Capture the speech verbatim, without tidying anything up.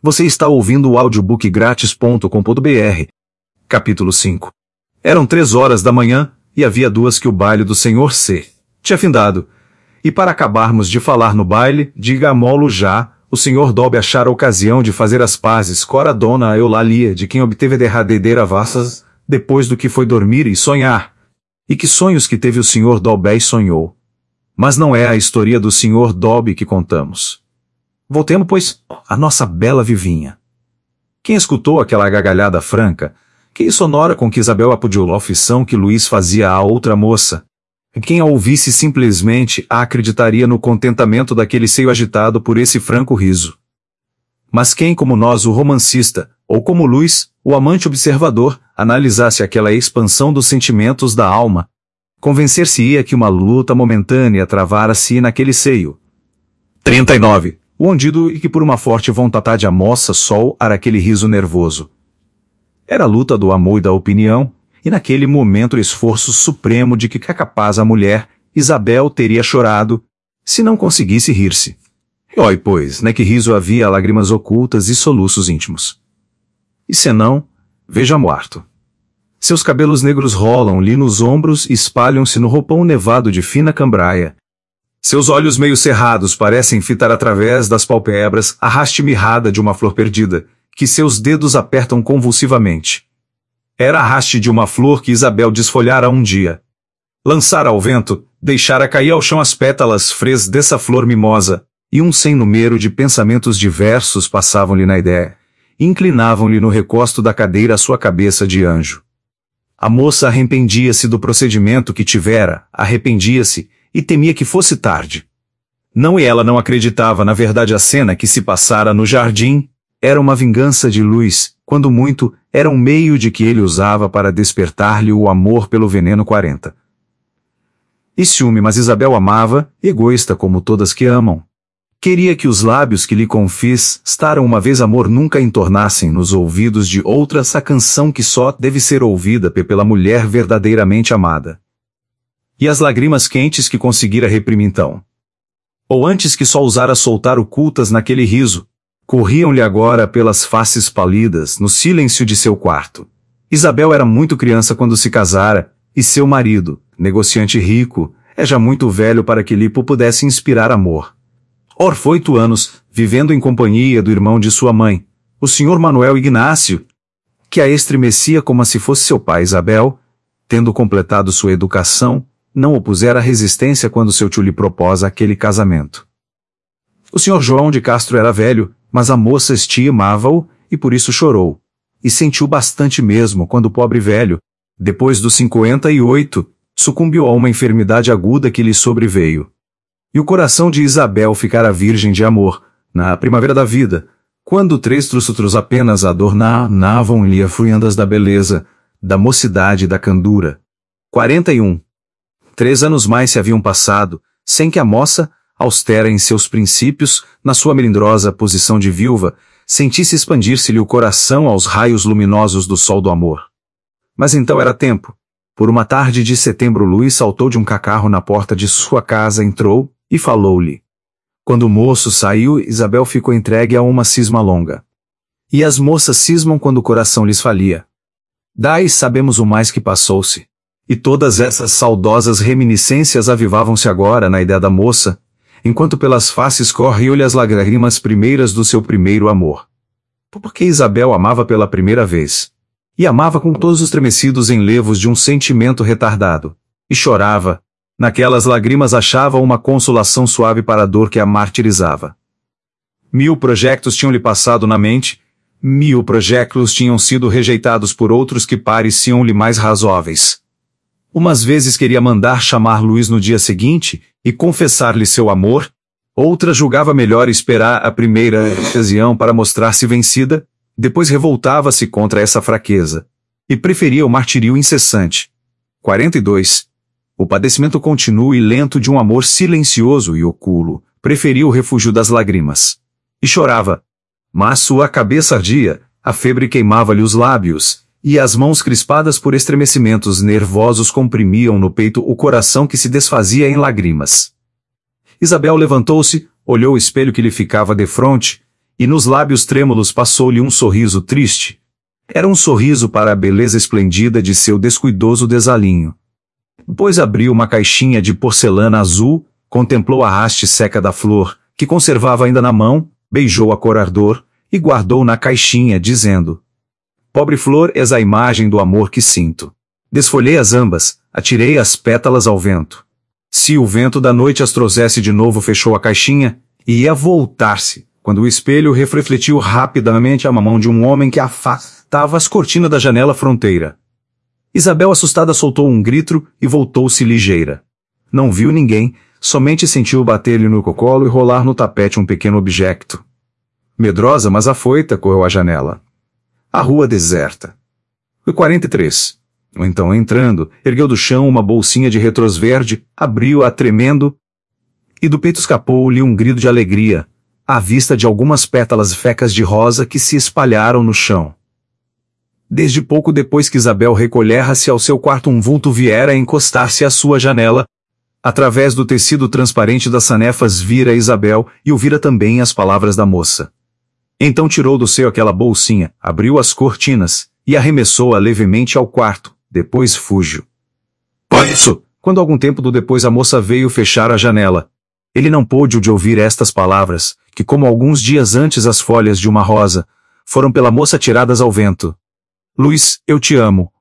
Você está ouvindo o audiobook grátis ponto com ponto br. Capítulo cinco. Eram três horas da manhã, e havia duas que o baile do senhor C. tinha findado. E para acabarmos de falar no baile, diga-mo-lo já, o senhor Dobby achara a ocasião de fazer as pazes com a dona Eulalia, de quem obteve a derradeira vassas, depois do que foi dormir e sonhar. E que sonhos que teve o senhor Dobby sonhou. Mas não é a história do senhor Dobby que contamos. Voltemos, pois, à nossa bela Vivinha. Quem escutou aquela gargalhada franca, que sonora com que Isabel apudiu a aflição que Luís fazia à outra moça? Quem a ouvisse simplesmente a acreditaria no contentamento daquele seio agitado por esse franco riso. Mas quem como nós, o romancista, ou como Luís, o amante observador, analisasse aquela expansão dos sentimentos da alma, convencer-se-ia que uma luta momentânea travara-se naquele seio. trinta e nove. O ondido e que por uma forte vontade a moça sol era aquele riso nervoso. Era a luta do amor e da opinião, e naquele momento o esforço supremo de que capaz a mulher, Isabel, teria chorado, se não conseguisse rir-se. Oi, pois, né que riso havia lágrimas ocultas e soluços íntimos. E senão, veja morto. Seus cabelos negros rolam-lhe nos ombros e espalham-se no roupão nevado de fina cambraia. Seus olhos meio cerrados parecem fitar através das pálpebras a haste mirrada de uma flor perdida, que seus dedos apertam convulsivamente. Era a haste de uma flor que Isabel desfolhara um dia. Lançara ao vento, deixara cair ao chão as pétalas fres dessa flor mimosa, e um sem número de pensamentos diversos passavam-lhe na ideia, e inclinavam-lhe no recosto da cadeira a sua cabeça de anjo. A moça arrependia-se do procedimento que tivera, arrependia-se, e temia que fosse tarde. Não e ela não acreditava na verdade a cena que se passara no jardim, era uma vingança de Luís, quando muito, era um meio de que ele usava para despertar-lhe o amor pelo veneno quarenta. E ciúme, mas Isabel amava, egoísta como todas que amam. Queria que os lábios que lhe confessaram uma vez amor nunca entornassem nos ouvidos de outra essa canção que só deve ser ouvida pela mulher verdadeiramente amada. E as lágrimas quentes que conseguira reprimir então. Ou antes que só ousara soltar ocultas naquele riso, corriam-lhe agora pelas faces pálidas no silêncio de seu quarto. Isabel era muito criança quando se casara, e seu marido, negociante rico, é já muito velho para que lhe pudesse inspirar amor. Or foi oito anos, vivendo em companhia do irmão de sua mãe, o senhor Manuel Ignácio, que a estremecia como se fosse seu pai. Isabel, tendo completado sua educação, não opusera resistência quando seu tio lhe propôs aquele casamento. O senhor João de Castro era velho, mas a moça estimava-o, e por isso chorou, e sentiu bastante mesmo quando o pobre velho, depois dos cinquenta e oito, sucumbiu a uma enfermidade aguda que lhe sobreveio. E o coração de Isabel ficara virgem de amor, na primavera da vida, quando três trustros apenas adornavam-lhe as fruendas da beleza, da mocidade e da candura. quarenta e um. Três anos mais se haviam passado, sem que a moça, austera em seus princípios, na sua melindrosa posição de viúva, sentisse expandir-se-lhe o coração aos raios luminosos do sol do amor. Mas então era tempo. Por uma tarde de setembro Luís saltou de um cacarro na porta de sua casa, entrou, e falou-lhe. Quando o moço saiu, Isabel ficou entregue a uma cisma longa. E as moças cismam quando o coração lhes falia. Daí sabemos o mais que passou-se. E todas essas saudosas reminiscências avivavam-se agora na ideia da moça, enquanto pelas faces corriam-lhe as lágrimas primeiras do seu primeiro amor. Porque Isabel amava pela primeira vez. E amava com todos os tremecidos enlevos de um sentimento retardado. E chorava. Naquelas lágrimas achava uma consolação suave para a dor que a martirizava. Mil projetos tinham-lhe passado na mente, mil projetos tinham sido rejeitados por outros que pareciam-lhe mais razoáveis. Umas vezes queria mandar chamar Luís no dia seguinte e confessar-lhe seu amor, outra julgava melhor esperar a primeira ocasião para mostrar-se vencida, depois revoltava-se contra essa fraqueza, e preferia o martírio incessante. quarenta e dois. O padecimento contínuo e lento de um amor silencioso e oculo, preferia o refúgio das lágrimas. E chorava. Mas sua cabeça ardia, a febre queimava-lhe os lábios, e as mãos crispadas por estremecimentos nervosos comprimiam no peito o coração que se desfazia em lágrimas. Isabel levantou-se, olhou o espelho que lhe ficava defronte, e nos lábios trêmulos passou-lhe um sorriso triste. Era um sorriso para a beleza esplendida de seu descuidoso desalinho. Depois abriu uma caixinha de porcelana azul, contemplou a haste seca da flor, que conservava ainda na mão, beijou a cor ardor, e guardou na caixinha, dizendo: pobre flor, és a imagem do amor que sinto. Desfolhei as ambas, atirei as pétalas ao vento. Se o vento da noite as trouxesse de novo, fechou a caixinha, e ia voltar-se, quando o espelho refletiu rapidamente a mão de um homem que afastava as cortinas da janela fronteira. Isabel, assustada, soltou um grito e voltou-se ligeira. Não viu ninguém, somente sentiu bater-lhe no cocolo e rolar no tapete um pequeno objeto. Medrosa, mas afoita, correu à janela. A rua deserta. Foi quarenta e três. Então, entrando, ergueu do chão uma bolsinha de retrós verde, abriu-a tremendo, e do peito escapou-lhe um grito de alegria, à vista de algumas pétalas fecas de rosa que se espalharam no chão. Desde pouco depois que Isabel recolhera-se ao seu quarto, um vulto viera encostar-se à sua janela. Através do tecido transparente das sanefas vira Isabel e ouvira também as palavras da moça. Então tirou do seio aquela bolsinha, abriu as cortinas, e arremessou-a levemente ao quarto, depois fugiu. Por isso, quando algum tempo do depois a moça veio fechar a janela, ele não pôde de ouvir estas palavras, que como alguns dias antes as folhas de uma rosa, foram pela moça tiradas ao vento. Luiz, eu te amo,